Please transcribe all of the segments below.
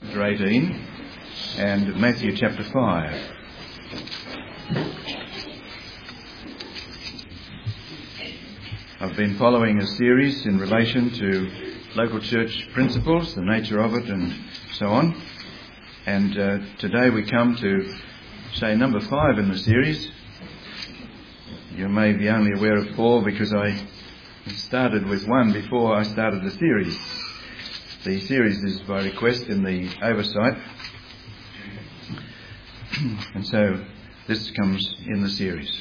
chapter 18 and Matthew chapter 5. I've been following a series in relation to local church principles, the nature of it and so on. And today we come to, say, number 5 in the series. You may be only aware of 4 because I started with 1 before I started the series. The series is by request in the oversight. And so this comes in the series.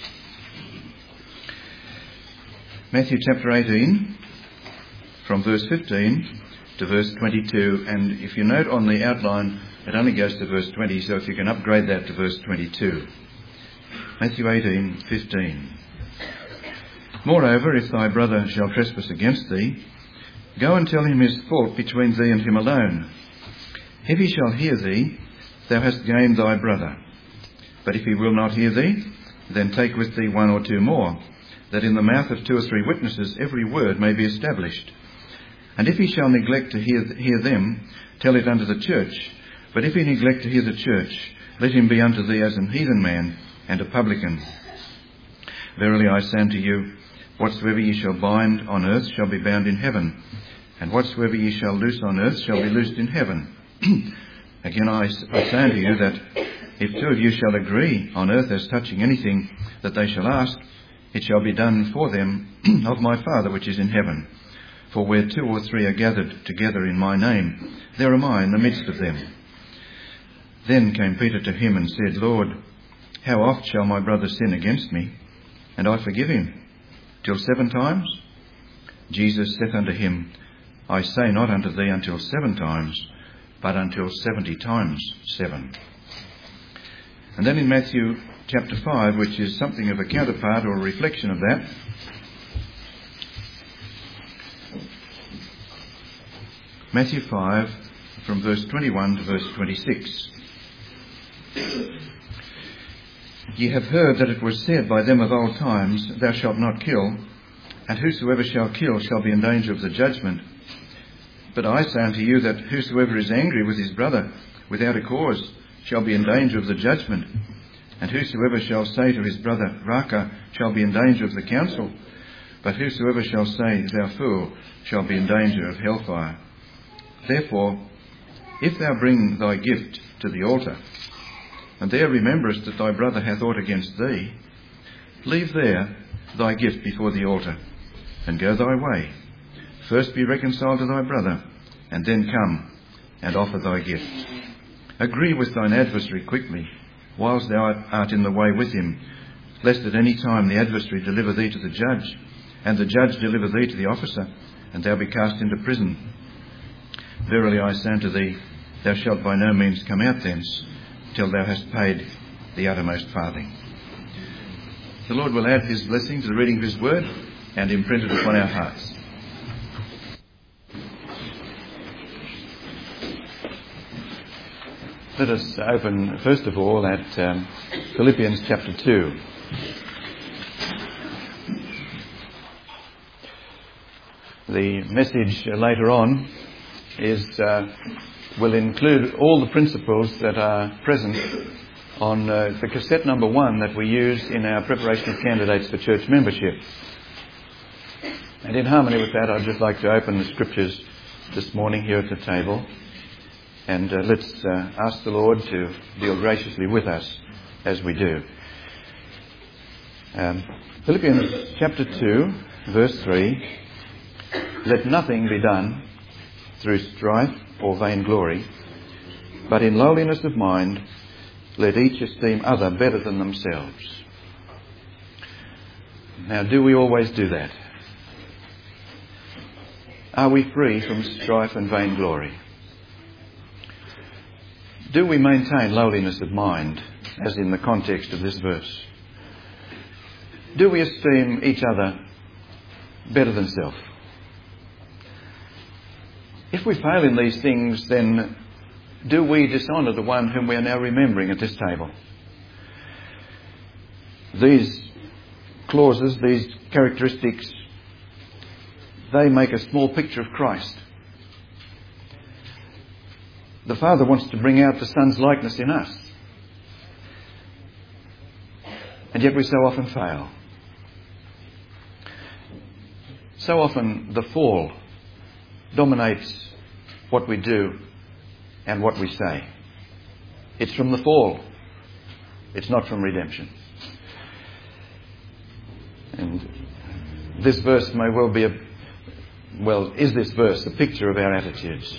Matthew chapter 18, from verse 15 to verse 22. And if you note on the outline, it only goes to verse 20, so if you can upgrade that to verse 22. Matthew 18, 15. Moreover, if thy brother shall trespass against thee, go and tell him his fault between thee and him alone. If he shall hear thee, thou hast gained thy brother. But if he will not hear thee, then take with thee 1 or 2 more, that in the mouth of 2 or 3 witnesses every word may be established. And if he shall neglect to hear them, tell it unto the church. But if he neglect to hear the church, let him be unto thee as an heathen man and a publican. Verily I say unto you, whatsoever ye shall bind on earth shall be bound in heaven, and whatsoever ye shall loose on earth shall be loosed in heaven. Again I say unto you that if 2 of you shall agree on earth as touching anything that they shall ask, it shall be done for them of my Father which is in heaven. For where 2 or 3 are gathered together in my name, there am I in the midst of them. Then came Peter to him and said, Lord, how oft shall my brother sin against me, and I forgive him? Till 7 times? Jesus saith unto him, I say not unto thee until 7 times, but until 70 times 7. And then in Matthew chapter 5, which is something of a counterpart or a reflection of that, Matthew 5, from verse 21 to verse 26. Ye have heard that it was said by them of old times, Thou shalt not kill, and whosoever shall kill shall be in danger of the judgment. But I say unto you that whosoever is angry with his brother without a cause shall be in danger of the judgment. And whosoever shall say to his brother, Raca, shall be in danger of the council. But whosoever shall say, Thou fool, shall be in danger of hellfire. Therefore, if thou bring thy gift to the altar, and there rememberest that thy brother hath aught against thee, leave there thy gift before the altar, and go thy way. First be reconciled to thy brother, and then come and offer thy gift. Agree with thine adversary quickly, whilst thou art in the way with him, lest at any time the adversary deliver thee to the judge, and the judge deliver thee to the officer, and thou be cast into prison. Verily I say unto thee, thou shalt by no means come out thence, till thou hast paid the uttermost farthing. The Lord will add his blessing to the reading of his word and imprint it upon our hearts. Let us open, first of all, at Philippians chapter 2. The message later on will include all the principles that are present on the cassette number 1 that we use in our preparation of candidates for church membership. And in harmony with that, I'd just like to open the scriptures this morning here at the table. And let's ask the Lord to deal graciously with us as we do. Philippians chapter 2, verse 3. Let nothing be done through strife or vainglory, but in lowliness of mind, let each esteem other better than themselves. Now, do we always do that? Are we free from strife and vainglory? Do we maintain lowliness of mind, as in the context of this verse? Do we esteem each other better than self? If we fail in these things, then do we dishonour the one whom we are now remembering at this table? These clauses, these characteristics, they make a small picture of Christ. the Father wants to bring out the Son's likeness in us. And yet we so often fail. So often the fall dominates what we do and what we say. It's from the fall. It's not from redemption. And this verse may well be is this verse a picture of our attitudes?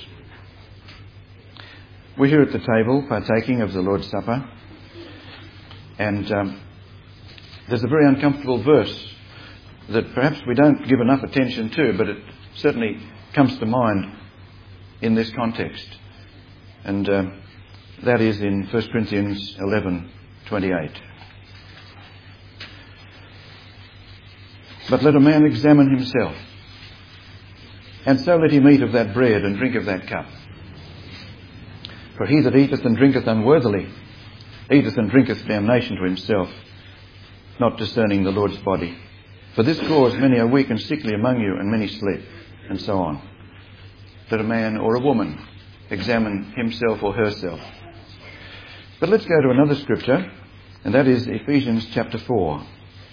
We're here at the table partaking of the Lord's Supper, and there's a very uncomfortable verse that perhaps we don't give enough attention to, but it certainly comes to mind in this context. And that is in 1 Corinthians 11:28. But let a man examine himself, and so let him eat of that bread and drink of that cup. For he that eateth and drinketh unworthily eateth and drinketh damnation to himself, not discerning the Lord's body. For this cause many are weak and sickly among you, and many sleep, and so on. Let a man or a woman examine himself or herself. But let's go to another scripture, and that is Ephesians chapter 4.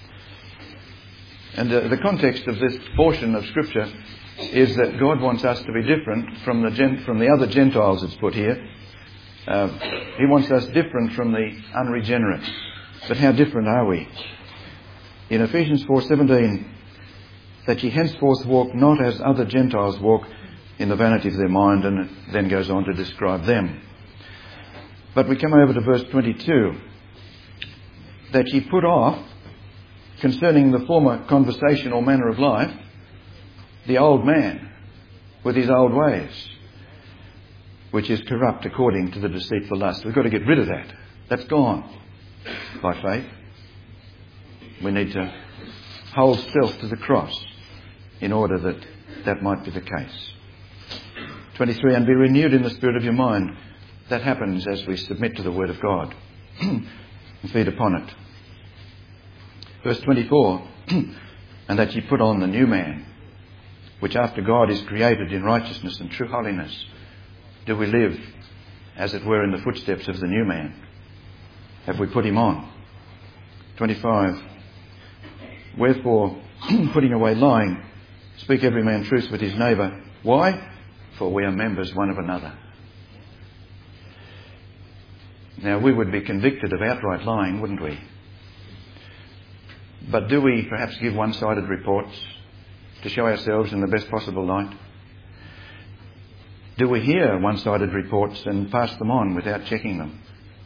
And the context of this portion of scripture is that God wants us to be different from the other Gentiles it's put here. He wants us different from the unregenerate. But how different are we? In Ephesians 4:17, that ye henceforth walk not as other Gentiles walk, in the vanity of their mind, and it then goes on to describe them. But we come over to verse 22, that ye put off, concerning the former conversation or manner of life, the old man with his old ways, which is corrupt according to the deceitful lust. We've got to get rid of that. That's gone by faith. We need to hold self to the cross in order that that might be the case. 23, and be renewed in the spirit of your mind. That happens as we submit to the Word of God and feed upon it. Verse 24, and that ye put on the new man, which after God is created in righteousness and true holiness. Do we live, as it were, in the footsteps of the new man? Have we put him on? 25, wherefore, putting away lying, speak every man truth with his neighbour. Why? For we are members one of another. Now, we would be convicted of outright lying, wouldn't we? But do we perhaps give one-sided reports to show ourselves in the best possible light? Do we hear one-sided reports and pass them on without checking them?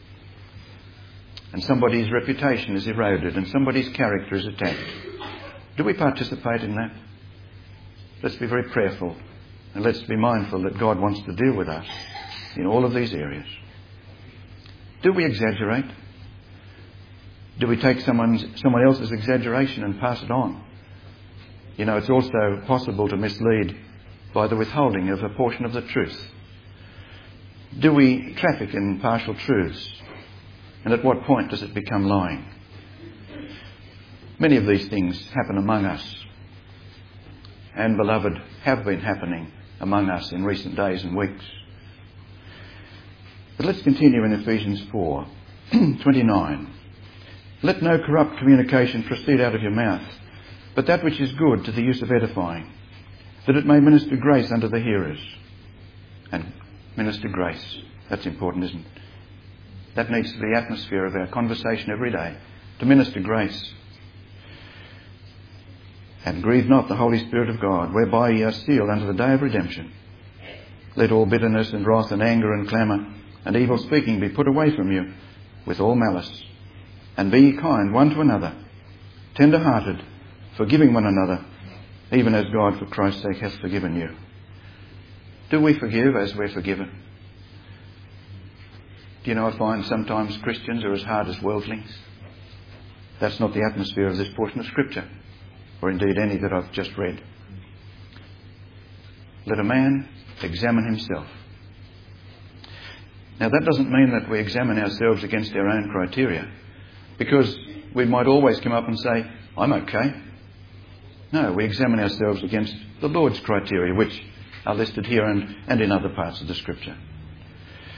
And somebody's reputation is eroded and somebody's character is attacked. Do we participate in that? Let's be very prayerful, and let's be mindful that God wants to deal with us in all of these areas. Do we exaggerate? Do we take someone else's exaggeration and pass it on? You know, it's also possible to mislead by the withholding of a portion of the truth. Do we traffic in partial truths? And at what point does it become lying? Many of these things happen among us, and, beloved, have been happening among us in recent days and weeks. But let's continue in Ephesians 4:29. Let no corrupt communication proceed out of your mouth, but that which is good to the use of edifying, that it may minister grace unto the hearers. And minister grace, that's important, isn't it? That needs to be the atmosphere of our conversation every day, to minister grace. And grieve not the Holy Spirit of God, whereby ye are sealed unto the day of redemption. Let all bitterness and wrath and anger and clamour and evil speaking be put away from you with all malice. And be ye kind one to another, tender-hearted, forgiving one another, even as God for Christ's sake hath forgiven you. Do we forgive as we're forgiven? Do you know, I find sometimes Christians are as hard as worldlings. That's not the atmosphere of this portion of Scripture, or indeed any that I've just read. Let a man examine himself. Now, that doesn't mean that we examine ourselves against our own criteria, because we might always come up and say, I'm okay. No, we examine ourselves against the Lord's criteria, which are listed here and in other parts of the Scripture.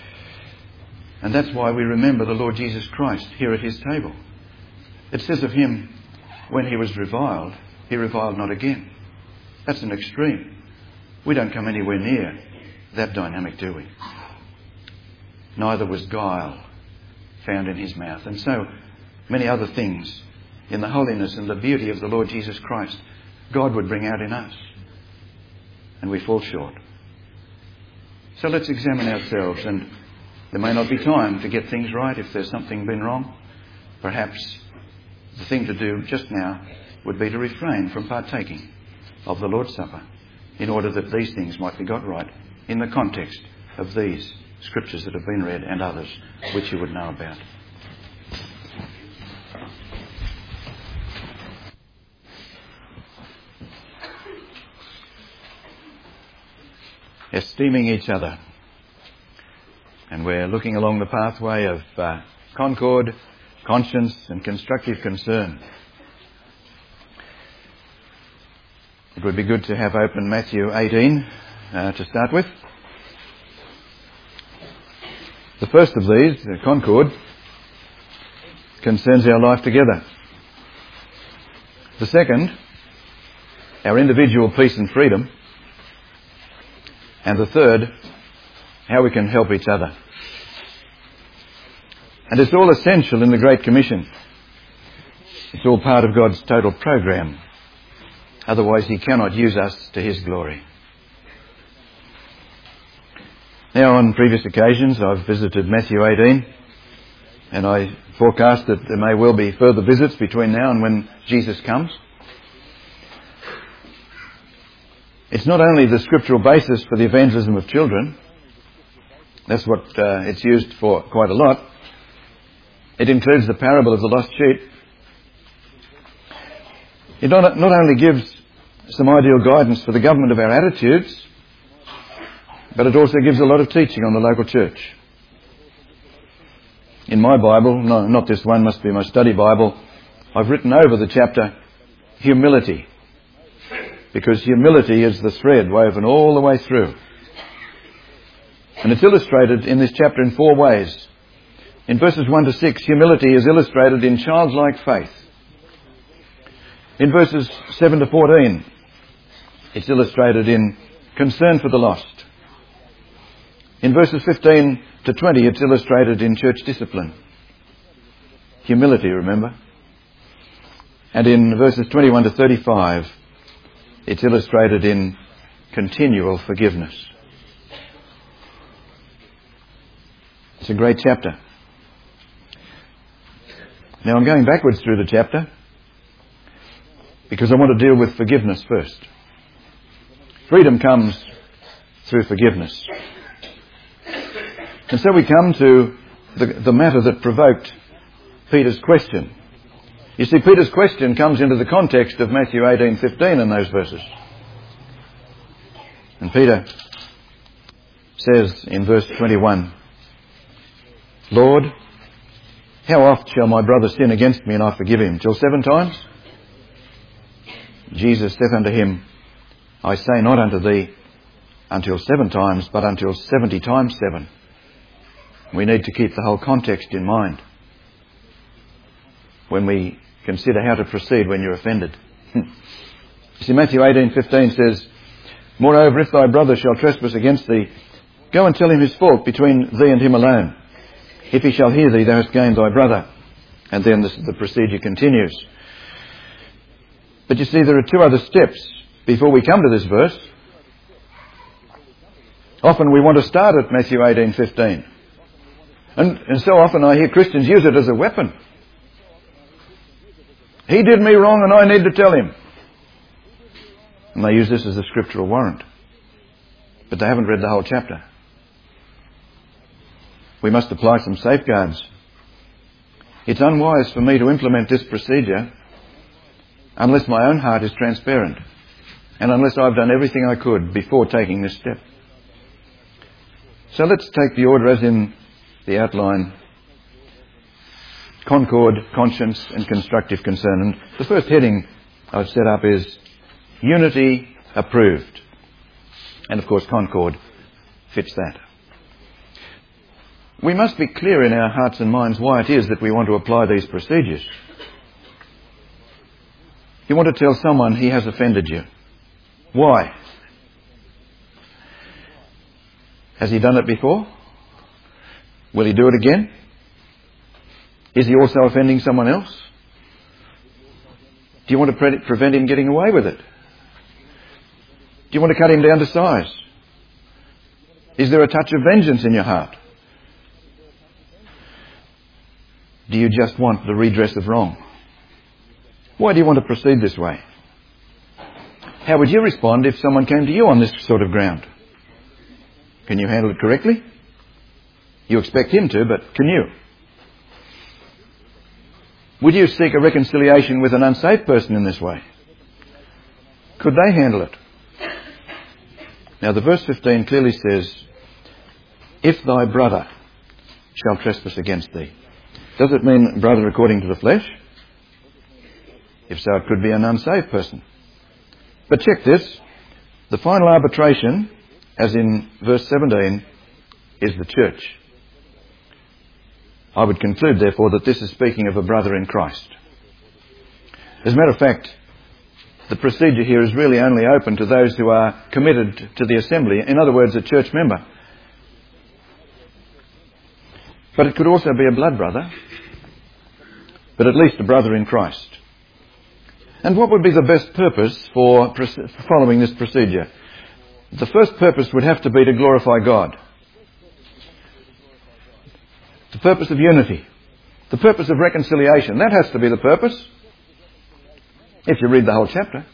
And that's why we remember the Lord Jesus Christ here at his table. It says of him, when he was reviled, he reviled not again. That's an extreme. We don't come anywhere near that dynamic, do we? Neither was guile found in his mouth. And so many other things in the holiness and the beauty of the Lord Jesus Christ God would bring out in us. And we fall short. So let's examine ourselves, and there may not be time to get things right if there's something been wrong. Perhaps the thing to do just now would be to refrain from partaking of the Lord's Supper in order that these things might be got right in the context of these scriptures that have been read and others which you would know about. Esteeming each other. And we're looking along the pathway of concord, conscience and constructive concern. It would be good to have open Matthew 18 to start with. The first of these, concord, concerns our life together. The second, our individual peace and freedom. And the third, how we can help each other. And it's all essential in the Great Commission. It's all part of God's total program. Otherwise he cannot use us to his glory. Now, on previous occasions I've visited Matthew 18, and I forecast that there may well be further visits between now and when Jesus comes. It's not only the scriptural basis for the evangelism of children. That's what it's used for quite a lot. It includes the parable of the lost sheep. It not only gives some ideal guidance for the government of our attitudes, but it also gives a lot of teaching on the local church. In my Bible, no, not this one, must be my study Bible, I've written over the chapter, humility. Because humility is the thread woven all the way through. And it's illustrated in this chapter in 4 ways. In verses 1 to 6, humility is illustrated in childlike faith. In verses 7 to 14, it's illustrated in concern for the lost. In verses 15 to 20, it's illustrated in church discipline. Humility, remember. And in verses 21 to 35, it's illustrated in continual forgiveness. It's a great chapter. Now I'm going backwards through the chapter because I want to deal with forgiveness first. Freedom comes through forgiveness. And so we come to the matter that provoked Peter's question. You see, Peter's question comes into the context of Matthew 18:15 in those verses. And Peter says in verse 21, Lord, how oft shall my brother sin against me and I forgive him? Till 7 times? Jesus saith unto him, I say not unto thee until 7 times, but until 70 times 7. We need to keep the whole context in mind when we consider how to proceed when you're offended. See, Matthew 18:15 says, Moreover, if thy brother shall trespass against thee, go and tell him his fault between thee and him alone. If he shall hear thee, thou hast gained thy brother. And then the procedure continues. But you see, there are 2 other steps before we come to this verse. Often we want to start at Matthew 18:15. And so often I hear Christians use it as a weapon. He did me wrong and I need to tell him. And they use this as a scriptural warrant. But they haven't read the whole chapter. We must apply some safeguards. It's unwise for me to implement this procedure unless my own heart is transparent and unless I've done everything I could before taking this step. So let's take the order as in the outline: concord, conscience and constructive concern. And the first heading I've set up is unity approved. And of course concord fits that. we must be clear in our hearts and minds why it is that we want to apply these procedures. You want to tell someone he has offended you. Why? Has he done it before? Will he do it again? Is he also offending someone else? Do you want to prevent him getting away with it? Do you want to cut him down to size? Is there a touch of vengeance in your heart? Do you just want the redress of wrong? Why do you want to proceed this way? How would you respond if someone came to you on this sort of ground? Can you handle it correctly? You expect him to, but can you? Would you seek a reconciliation with an unsafe person in this way? Could they handle it? Now the verse 15 clearly says, if thy brother shall trespass against thee. Does it mean brother according to the flesh? If so, it could be an unsaved person. But check this. The final arbitration, as in verse 17, is the church. I would conclude, therefore, that this is speaking of a brother in Christ. As a matter of fact, the procedure here is really only open to those who are committed to the assembly, in other words, a church member. But it could also be a blood brother, but at least a brother in Christ. And what would be the best purpose for following this procedure? The first purpose would have to be to glorify God. The purpose of unity. The purpose of reconciliation. That has to be the purpose. If you read the whole chapter.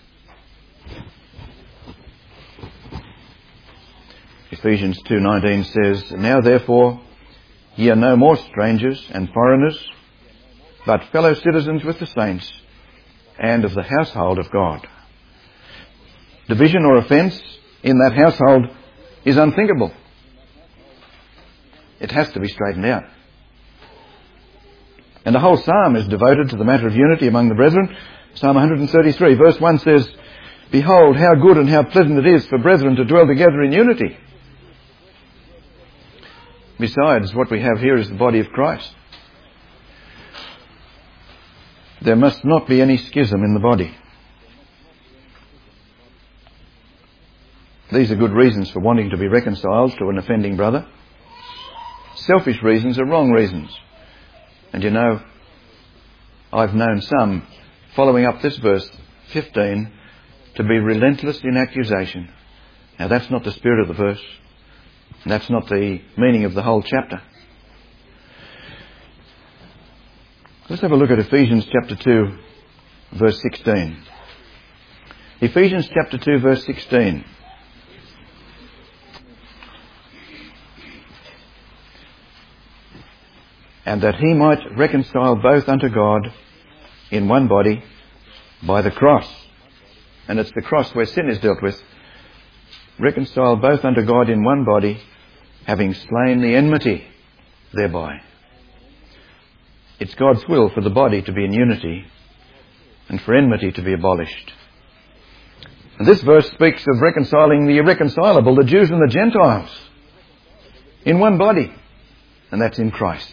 Ephesians 2:19 says, now therefore ye are no more strangers and foreigners, but fellow citizens with the saints and of the household of God. Division or offence in that household is unthinkable. It has to be straightened out. And the whole psalm is devoted to the matter of unity among the brethren. Psalm 133 verse 1 says, behold, how good and how pleasant it is for brethren to dwell together in unity. Besides, what we have here is the body of Christ. There must not be any schism in the body. These are good reasons for wanting to be reconciled to an offending brother. Selfish reasons are wrong reasons. And you know, I've known some, following up this verse 15, to be relentless in accusation. Now that's not the spirit of the verse. That's not the meaning of the whole chapter. Let's have a look at Ephesians chapter 2, verse 16. Ephesians chapter 2, verse 16. And that he might reconcile both unto God in one body by the cross. And it's the cross where sin is dealt with. Reconcile both unto God in one body, having slain the enmity thereby. It's God's will for the body to be in unity and for enmity to be abolished. And this verse speaks of reconciling the irreconcilable, the Jews and the Gentiles, in one body, and that's in Christ.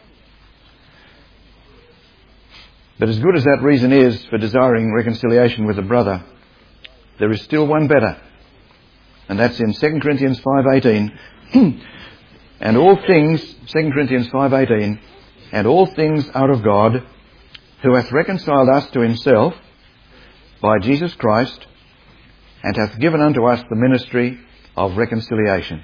But as good as that reason is for desiring reconciliation with a brother, there is still one better, and that's in 2 Corinthians 5:18. And all things, 2 Corinthians 5:18, and all things are of God, who hath reconciled us to himself by Jesus Christ, and hath given unto us the ministry of reconciliation.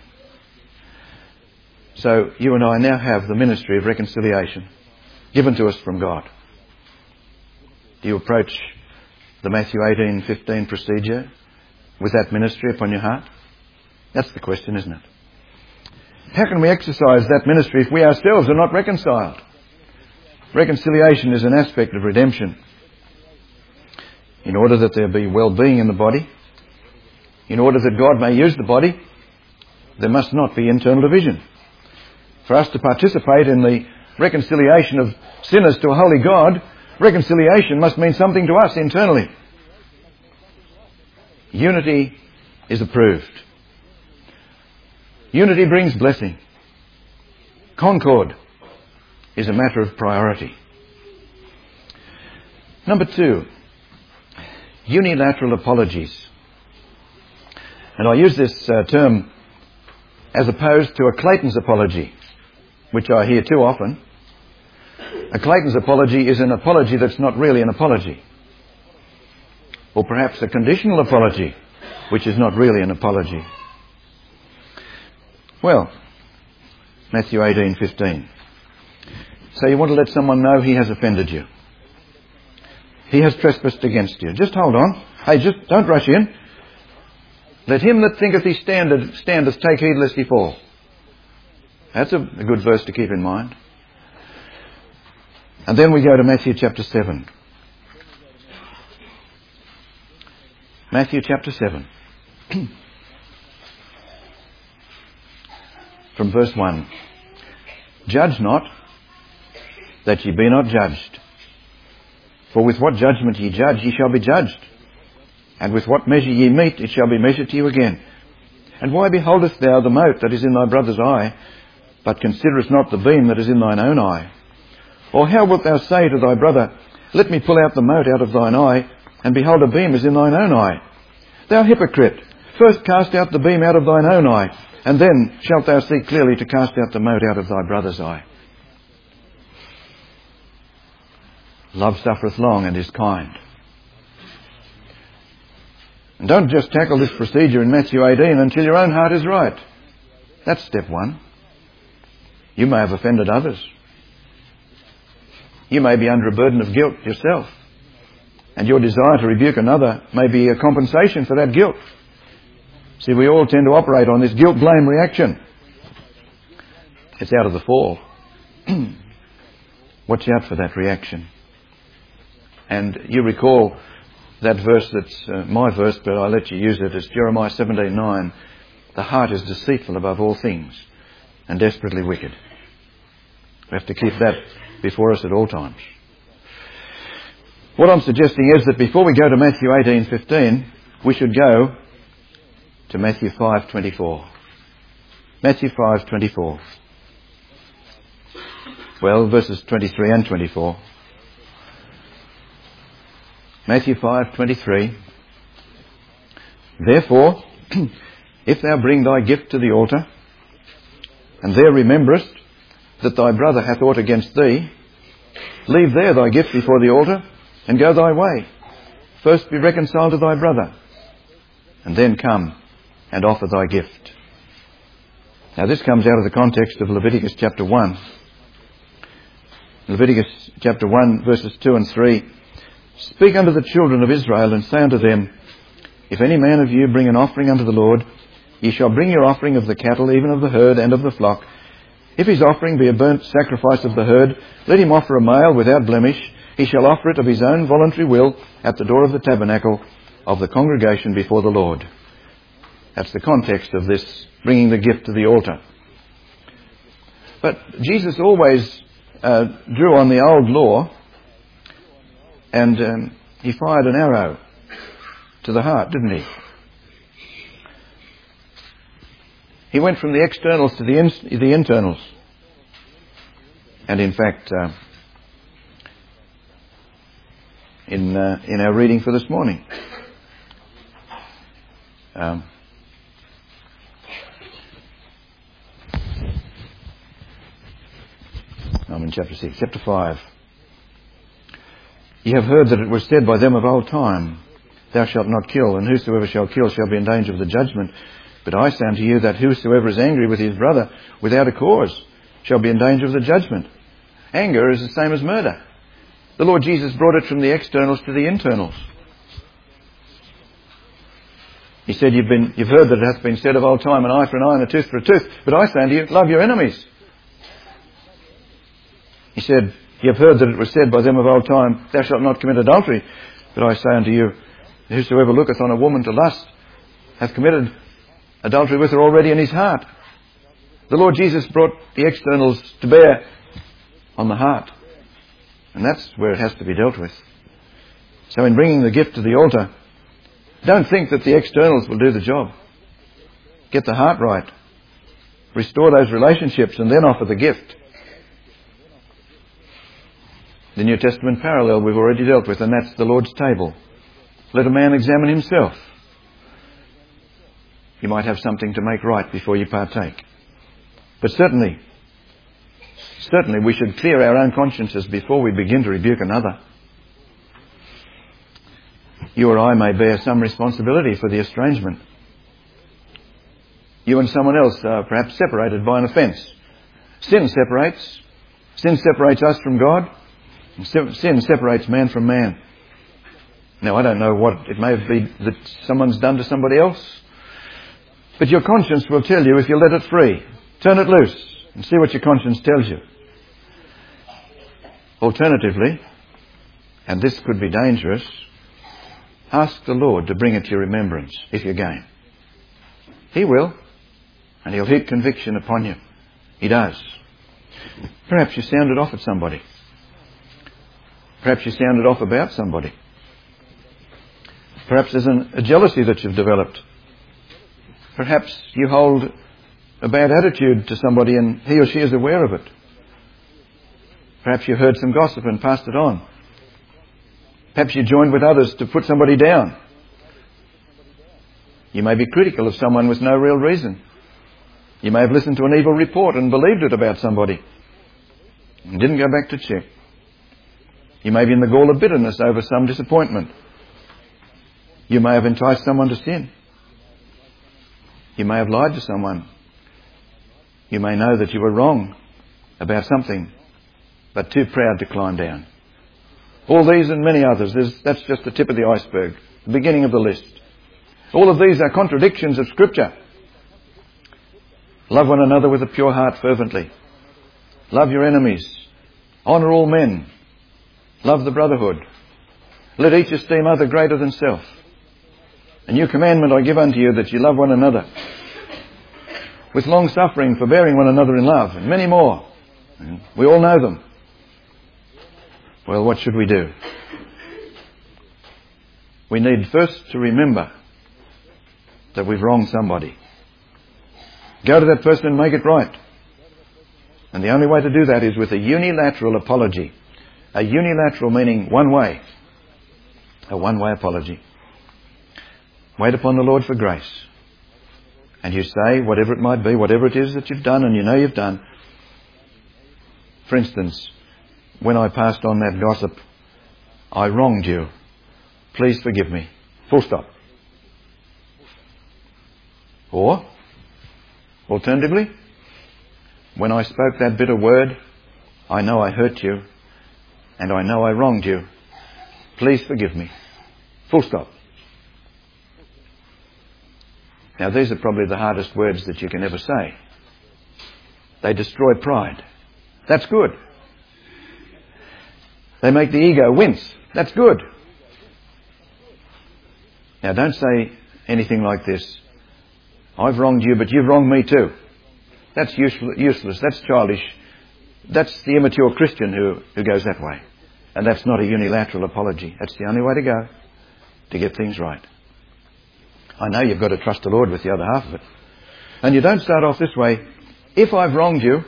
So you and I now have the ministry of reconciliation given to us from God. Do you approach the Matthew 18:15 procedure with that ministry upon your heart? That's the question, isn't it? How can we exercise that ministry if we ourselves are not reconciled? Reconciliation is an aspect of redemption. In order that there be well-being in the body, in order that God may use the body, there must not be internal division. For us to participate in the reconciliation of sinners to a holy God, reconciliation must mean something to us internally. Unity is approved. Unity brings blessing. Concord is a matter of priority. Number 2, unilateral apologies. And I use this term as opposed to a Clayton's apology, which I hear too often. A Clayton's apology is an apology that's not really an apology. Or perhaps a conditional apology, which is not really an apology. Well, Matthew 18:15. So you want to let someone know he has offended you. He has trespassed against you. Just hold on. Hey, just don't rush in. Let him that thinketh he standeth take heed lest he fall. That's a good verse to keep in mind. And then we go to Matthew chapter 7. Matthew chapter 7. From verse 1. Judge not, that ye be not judged. For with what judgment ye judge, ye shall be judged. And with what measure ye mete, it shall be measured to you again. And why beholdest thou the mote that is in thy brother's eye, but considerest not the beam that is in thine own eye? Or how wilt thou say to thy brother, let me pull out the mote out of thine eye, and behold, a beam is in thine own eye? Thou hypocrite, first cast out the beam out of thine own eye, and then shalt thou see clearly to cast out the mote out of thy brother's eye. Love suffereth long and is kind. And don't just tackle this procedure in Matthew 18 until your own heart is right. That's step 1. You may have offended others. You may be under a burden of guilt yourself. And your desire to rebuke another may be a compensation for that guilt. See, we all tend to operate on this guilt-blame reaction. It's out of the fall. Watch out for that reaction. And you recall that verse that's my verse, but I'll let you use it. It's Jeremiah 17:9. The heart is deceitful above all things and desperately wicked. We have to keep that before us at all times. What I'm suggesting is that before we go to Matthew 18:15, we should go to Matthew 5:24. Matthew 5:24. Well, verses 23 and 24. Matthew 5:23. Therefore, if thou bring thy gift to the altar, and there rememberest that thy brother hath aught against thee, leave there thy gift before the altar, and go thy way. First be reconciled to thy brother, and then come and offer thy gift. Now this comes out of the context of Leviticus chapter 1. Leviticus chapter 1 verses 2 and 3. Speak unto the children of Israel, and say unto them, if any man of you bring an offering unto the Lord, ye shall bring your offering of the cattle, even of the herd and of the flock. If his offering be a burnt sacrifice of the herd, let him offer a male without blemish. He shall offer it of his own voluntary will at the door of the tabernacle of the congregation before the Lord. That's the context of this, bringing the gift to the altar. But Jesus always drew on the old law, and he fired an arrow to the heart, didn't he? He went from the externals to the internals. And in fact, in our reading for this morning, I'm in chapter 6, chapter 5. Ye have heard that it was said by them of old time, thou shalt not kill, and whosoever shall kill shall be in danger of the judgment. But I say unto you that whosoever is angry with his brother without a cause shall be in danger of the judgment. Anger is the same as murder. The Lord Jesus brought it from the externals to the internals. He said, you've heard that it hath been said of old time, an eye for an eye and a tooth for a tooth. But I say unto you, love your enemies. He said, ye have heard that it was said by them of old time, thou shalt not commit adultery. But I say unto you, whosoever looketh on a woman to lust hath committed adultery with her already in his heart. The Lord Jesus brought the externals to bear on the heart. And that's where it has to be dealt with. So in bringing the gift to the altar, don't think that the externals will do the job. Get the heart right. Restore those relationships and then offer the gift. The New Testament parallel we've already dealt with, and that's the Lord's table. Let a man examine himself. You might have something to make right before you partake. But certainly we should clear our own consciences before we begin to rebuke another. You or I may bear some responsibility for the estrangement. You and someone else are perhaps separated by an offence. Sin separates. Sin separates us from God. And sin separates man from man. Now, I don't know what it may be that someone's done to somebody else, but your conscience will tell you if you let it free. Turn it loose and see what your conscience tells you. Alternatively, and this could be dangerous, ask the Lord to bring it to your remembrance if you're game. He will, and He'll heap conviction upon you. He does. Perhaps you sounded off at somebody. Perhaps you sounded off about somebody. Perhaps there's a jealousy that you've developed. Perhaps you hold a bad attitude to somebody and he or she is aware of it. Perhaps you heard some gossip and passed it on. Perhaps you joined with others to put somebody down. You may be critical of someone with no real reason. You may have listened to an evil report and believed it about somebody and didn't go back to check. You may be in the gall of bitterness over some disappointment. You may have enticed someone to sin. You may have lied to someone. You may know that you were wrong about something, but too proud to climb down. All these and many others, that's just the tip of the iceberg, the beginning of the list. All of these are contradictions of Scripture. Love one another with a pure heart fervently. Love your enemies. Honour all men. Love the brotherhood. Let each esteem other greater than self. A new commandment I give unto you, that you love one another. With long suffering, forbearing one another in love, and many more. We all know them. Well, what should we do? We need first to remember that we've wronged somebody. Go to that person and make it right. And the only way to do that is with a unilateral apology. A unilateral meaning one way. A one-way apology. Wait upon the Lord for grace. And you say, whatever it might be, whatever it is that you've done and you know you've done. For instance, when I passed on that gossip, I wronged you. Please forgive me. Full stop. Or, alternatively, when I spoke that bitter word, I know I hurt you and I know I wronged you. Please forgive me. Full stop. Now, these are probably the hardest words that you can ever say. They destroy pride. That's good. They make the ego wince. That's good. Now, don't say anything like this. I've wronged you, but you've wronged me too. That's useless. That's childish. That's the immature Christian who goes that way. And that's not a unilateral apology. That's the only way to go to get things right. I know you've got to trust the Lord with the other half of it. And you don't start off this way. If I've wronged you,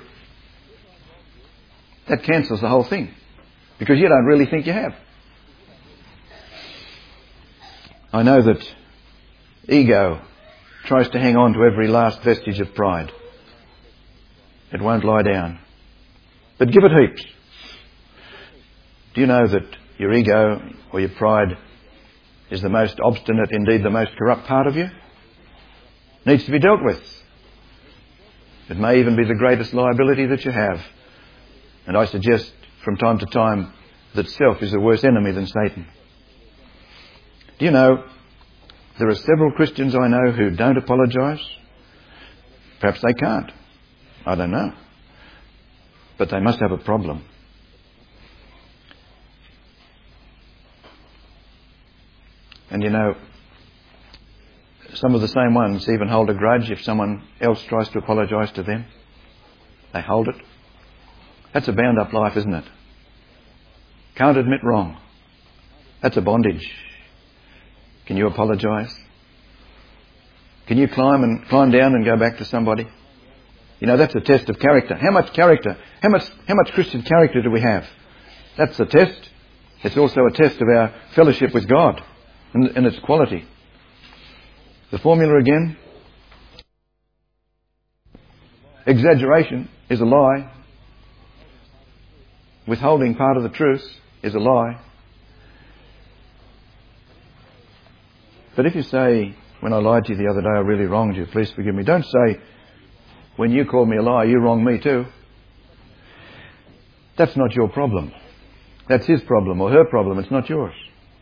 that cancels the whole thing. Because you don't really think you have. I know that ego tries to hang on to every last vestige of pride. It won't lie down. But give it heaps. Do you know that your ego or your pride is the most obstinate, indeed the most corrupt part of you? Needs to be dealt with. It may even be the greatest liability that you have. And I suggest from time to time that self is a worse enemy than Satan. Do you know, there are several Christians I know who don't apologise. Perhaps they can't. I don't know. But they must have a problem. And you know, some of the same ones even hold a grudge if someone else tries to apologise to them. They hold it. That's a bound up life, isn't it? Can't admit wrong. That's a bondage. Can you apologise? Can you climb down and go back to somebody? You know, that's a test of character. How much character, how much Christian character do we have? That's the test. It's also a test of our fellowship with God and its quality. The formula again. Exaggeration is a lie. Withholding part of the truth is a lie. But if you say, when I lied to you the other day, I really wronged you, please forgive me. Don't say, when you called me a liar, you wronged me too. That's not your problem. That's his problem or her problem. It's not yours.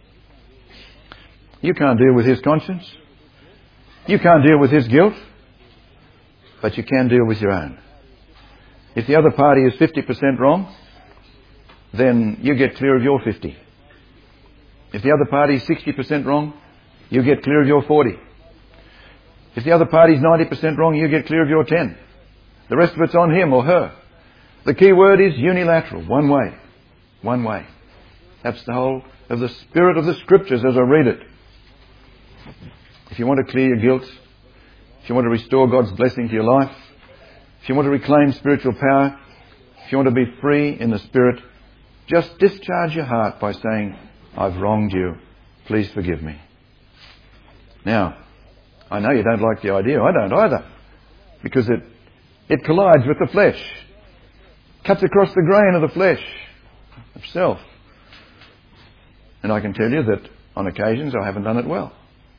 You can't deal with his conscience. You can't deal with his guilt. But you can deal with your own. If the other party is 50% wrong, then you get clear of your 50. If the other party is 60% wrong, you get clear of your 40. If the other party is 90% wrong, you get clear of your 10. The rest of it's on him or her. The key word is unilateral, one way. One way. That's the whole of the spirit of the Scriptures as I read it. If you want to clear your guilt, if you want to restore God's blessing to your life, if you want to reclaim spiritual power, if you want to be free in the Spirit, just discharge your heart by saying, I've wronged you. Please forgive me. Now, I know you don't like the idea. I don't either. Because it collides with the flesh. Cuts across the grain of the flesh, of self. And I can tell you that on occasions I haven't done it well.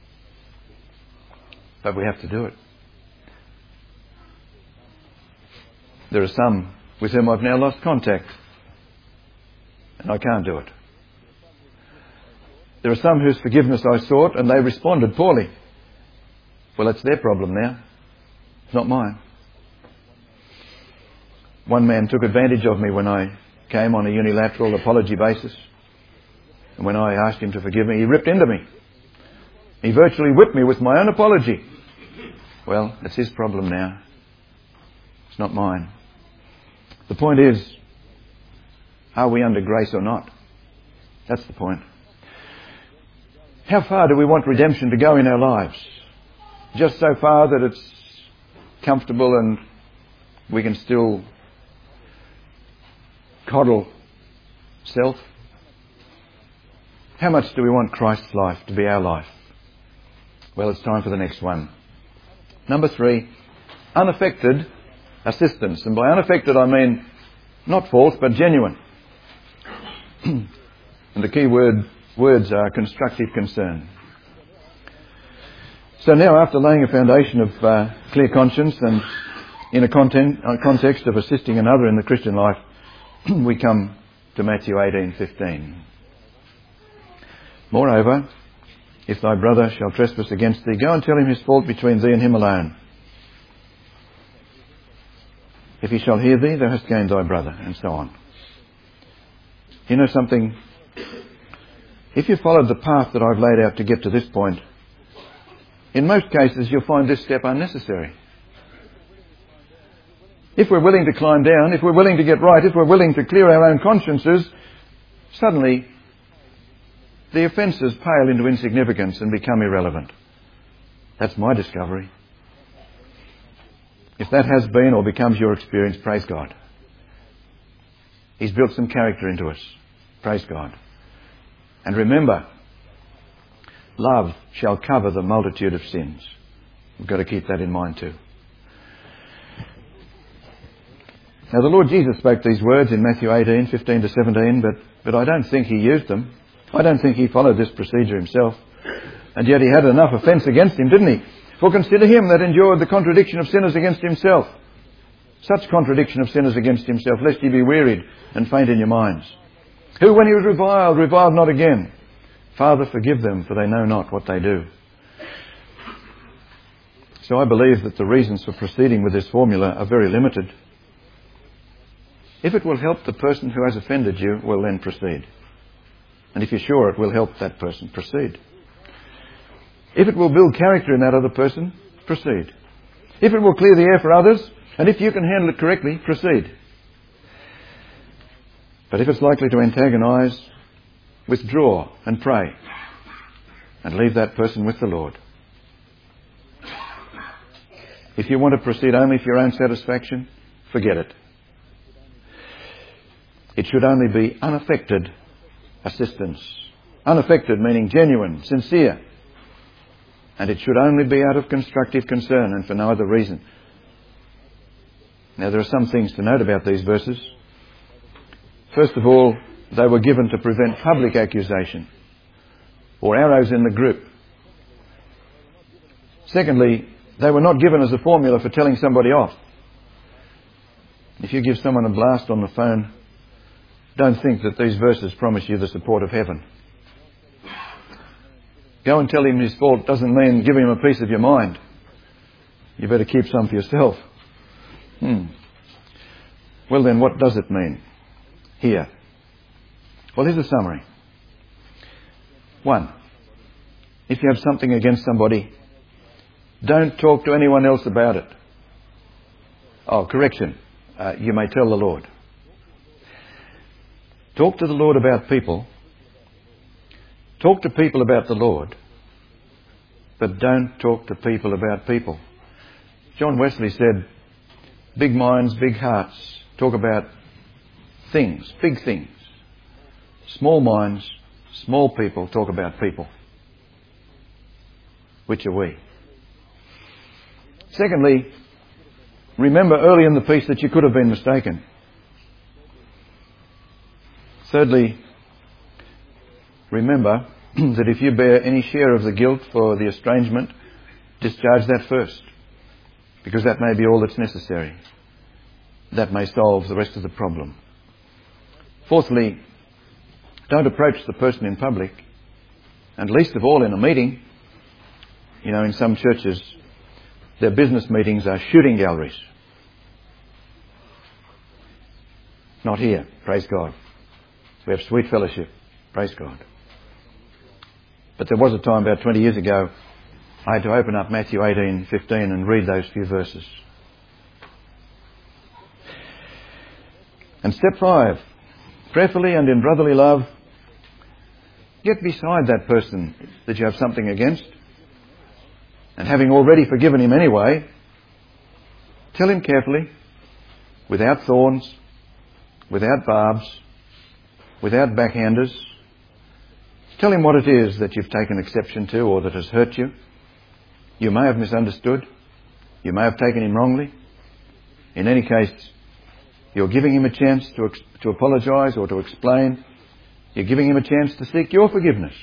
But we have to do it. There are some with whom I've now lost contact. And I can't do it. There are some whose forgiveness I sought and they responded poorly. Well, it's their problem now. It's not mine. One man took advantage of me when I came on a unilateral apology basis. And when I asked him to forgive me, he ripped into me. He virtually whipped me with my own apology. Well, it's his problem now. It's not mine. The point is, are we under grace or not? That's the point. How far do we want redemption to go in our lives? Just so far that it's comfortable and we can still coddle self? How much do we want Christ's life to be our life? Well, it's time for the next one. Number 3, unaffected assistance. And by unaffected I mean not false but genuine. And the key words are constructive concern. So now, after laying a foundation of clear conscience and in a context of assisting another in the Christian life, we come to Matthew 18:15. Moreover, if thy brother shall trespass against thee, go and tell him his fault between thee and him alone. If he shall hear thee, thou hast gained thy brother, and so on. You know something? If you followed the path that I've laid out to get to this point, in most cases you'll find this step unnecessary. If we're willing to climb down, if we're willing to get right, if we're willing to clear our own consciences, suddenly the offences pale into insignificance and become irrelevant. That's my discovery. If that has been or becomes your experience, praise God. He's built some character into us. Praise God. And remember, love shall cover the multitude of sins. We've got to keep that in mind too. Now the Lord Jesus spoke these words in Matthew 18:15-17, but I don't think he used them. I don't think he followed this procedure himself. And yet he had enough offence against him, didn't he? For consider him that endured the contradiction of sinners against himself. Such contradiction of sinners against himself, lest ye be wearied and faint in your minds. Who, when he was reviled, reviled not again. Father, forgive them, for they know not what they do. So I believe that the reasons for proceeding with this formula are very limited. If it will help the person who has offended you, well then proceed. And if you're sure it will help that person, proceed. If it will build character in that other person, proceed. If it will clear the air for others, and if you can handle it correctly, proceed. But if it's likely to antagonise, withdraw and pray. And leave that person with the Lord. If you want to proceed only for your own satisfaction, forget it. It should only be unaffected assistance. Unaffected meaning genuine, sincere. And it should only be out of constructive concern and for no other reason. Now there are some things to note about these verses. First of all, they were given to prevent public accusation or arrows in the grip. Secondly, they were not given as a formula for telling somebody off. If you give someone a blast on the phone, don't think that these verses promise you the support of heaven. Go and tell him his fault doesn't mean give him a piece of your mind. You better keep some for yourself. Well then, what does it mean here? Well, here's a summary. 1. If you have something against somebody, don't talk to anyone else about it. Oh, correction. You may tell the Lord. Talk to the Lord about people. Talk to people about the Lord. But don't talk to people about people. John Wesley said, big minds, big hearts talk about things, big things. Small minds, small people talk about people. Which are we? Secondly, remember early in the piece that you could have been mistaken. Thirdly, remember that if you bear any share of the guilt for the estrangement, discharge that first, because that may be all that's necessary. That may solve the rest of the problem. Fourthly, don't approach the person in public, and least of all in a meeting. You know, in some churches, their business meetings are shooting galleries. Not here, praise God. We have sweet fellowship, praise God. But there was a time about 20 years ago, I had to open up Matthew 18:15 and read those few verses. And step 5, prayerfully and in brotherly love, get beside that person that you have something against, and having already forgiven him anyway, tell him carefully, without thorns, without barbs, without backhanders. Tell him what it is that you've taken exception to or that has hurt you. You may have misunderstood. You may have taken him wrongly. In any case, you're giving him a chance to apologise or to explain. You're giving him a chance to seek your forgiveness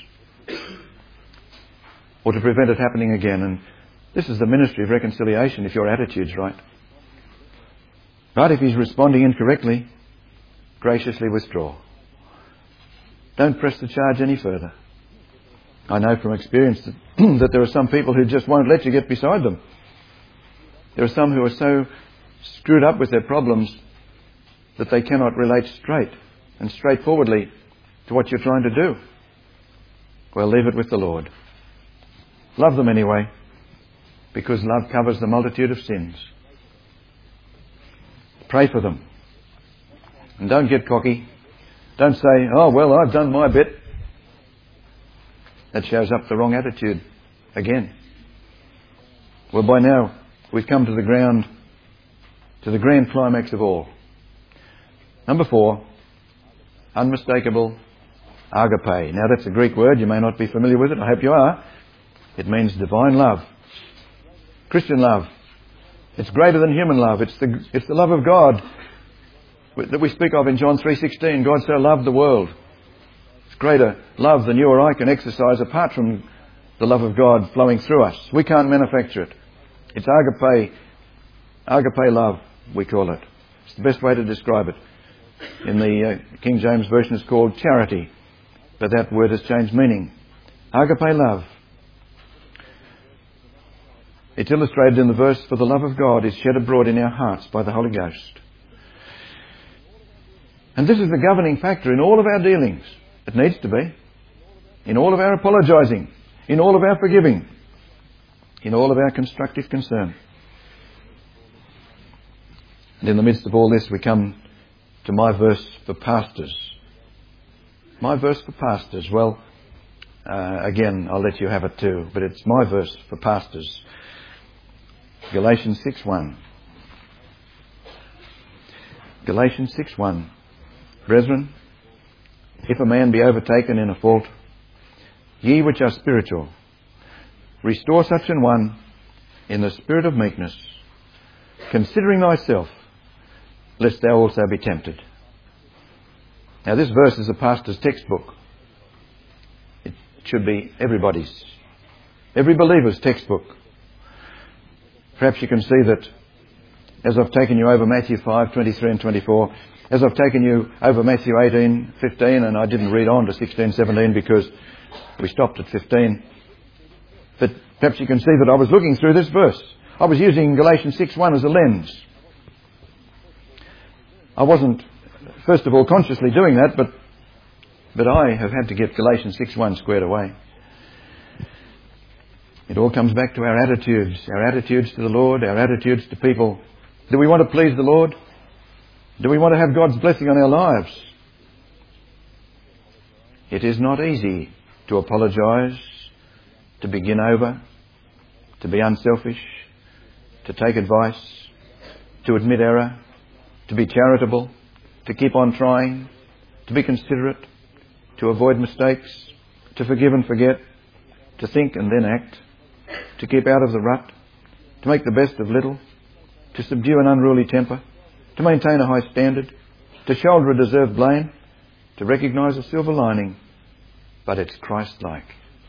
or to prevent it happening again. And this is the ministry of reconciliation if your attitude's right. But if he's responding incorrectly, graciously withdraw. Don't press the charge any further. I know from experience that there are some people who just won't let you get beside them. There are some who are so screwed up with their problems that they cannot relate straight and straightforwardly to what you're trying to do. Well, leave it with the Lord. Love them anyway, because love covers the multitude of sins. Pray for them. And don't get cocky. Don't say, oh, well, I've done my bit. That shows up the wrong attitude again. Well, by now, we've come to the grand climax of all. Number 4, unmistakable agape. Now, that's a Greek word. You may not be familiar with it. I hope you are. It means divine love. Christian love. It's greater than human love. It's the love of God that we speak of in John 3:16. God so loved the world. It's greater love than you or I can exercise apart from the love of God flowing through us. We can't manufacture it. It's agape love, we call it. It's the best way to describe it. In the King James Version it's called charity, but that word has changed meaning. Agape love. It's illustrated in the verse, for the love of God is shed abroad in our hearts by the Holy Ghost. And this is the governing factor in all of our dealings. It needs to be. In all of our apologising. In all of our forgiving. In all of our constructive concern. And in the midst of all this, we come to my verse for pastors. My verse for pastors. Well, again, I'll let you have it too, but it's my verse for pastors. Galatians 6:1. Galatians 6:1. Brethren, if a man be overtaken in a fault, ye which are spiritual, restore such an one in the spirit of meekness, considering thyself, lest thou also be tempted. Now this verse is a pastor's textbook. It should be everybody's, every believer's textbook. Perhaps you can see that as I've taken you over Matthew 5:23 and 24, as I've taken you over Matthew 18:15, and I didn't read on to 16, 17 because we stopped at 15. But perhaps you can see that I was looking through this verse. I was using Galatians 6:1 as a lens. I wasn't, first of all, consciously doing that, but I have had to get Galatians 6:1 squared away. It all comes back to our attitudes to the Lord, our attitudes to people. Do we want to please the Lord? Do we want to have God's blessing on our lives? It is not easy to apologise, to begin over, to be unselfish, to take advice, to admit error, to be charitable, to keep on trying, to be considerate, to avoid mistakes, to forgive and forget, to think and then act, to keep out of the rut, to make the best of little, to subdue an unruly temper, to maintain a high standard, to shoulder a deserved blame, to recognise a silver lining, but it's Christ-like.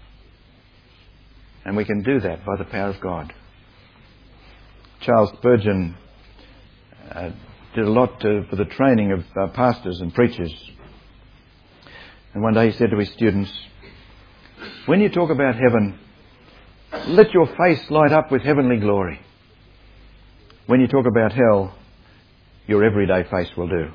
And we can do that by the power of God. Charles Spurgeon did a lot for the training of pastors and preachers. And one day he said to his students, when you talk about heaven, let your face light up with heavenly glory. When you talk about hell, your everyday face will do.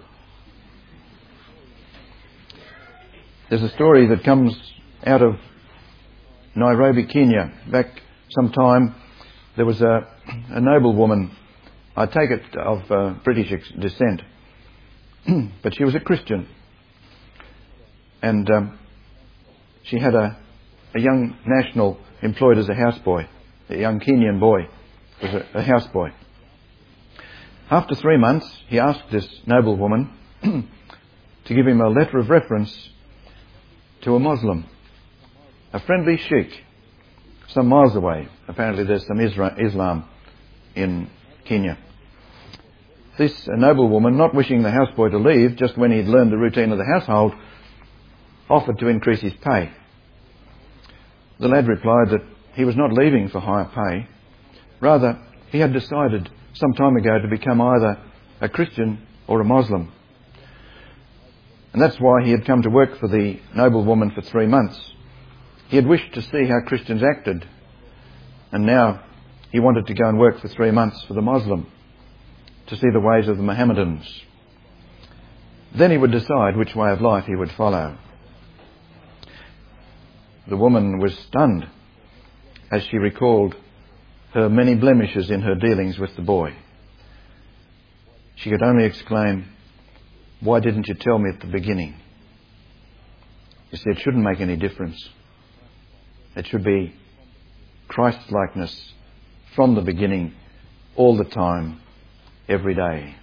There's a story that comes out of Nairobi, Kenya. Back some time, there was a noble woman, I take it of British descent, but she was a Christian. And she had a young national employed as a houseboy. A young Kenyan boy was a houseboy. After 3 months, he asked this noble woman to give him a letter of reference to a Muslim, a friendly sheikh, some miles away. Apparently there's some Islam in Kenya. This noble woman, not wishing the houseboy to leave just when he'd learned the routine of the household, offered to increase his pay. The lad replied that he was not leaving for higher pay. Rather, he had decided some time ago to become either a Christian or a Muslim. And that's why he had come to work for the noble woman for 3 months. He had wished to see how Christians acted, and now he wanted to go and work for 3 months for the Muslim, to see the ways of the Mohammedans. Then he would decide which way of life he would follow. The woman was stunned as she recalled her many blemishes in her dealings with the boy. She could only exclaim, "Why didn't you tell me at the beginning?" You see, it shouldn't make any difference. It should be Christ-likeness from the beginning, all the time, every day.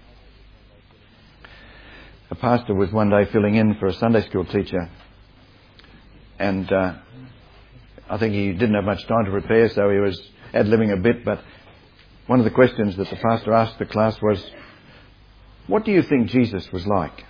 A pastor was one day filling in for a Sunday school teacher, and I think he didn't have much time to prepare, so he was ad-libbing a bit, but one of the questions that the pastor asked the class was, "What do you think Jesus was like?"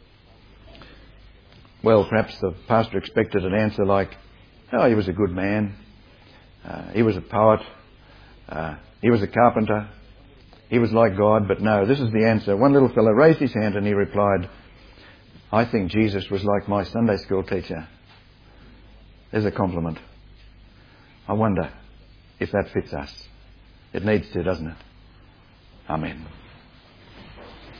Well, perhaps the pastor expected an answer like, "Oh, he was a good man. He was a poet. He was a carpenter. He was like God." But no, this is the answer. One little fellow raised his hand and he replied, "I think Jesus was like my Sunday school teacher." There's a compliment. I wonder if that fits us. It needs to, doesn't it? Amen.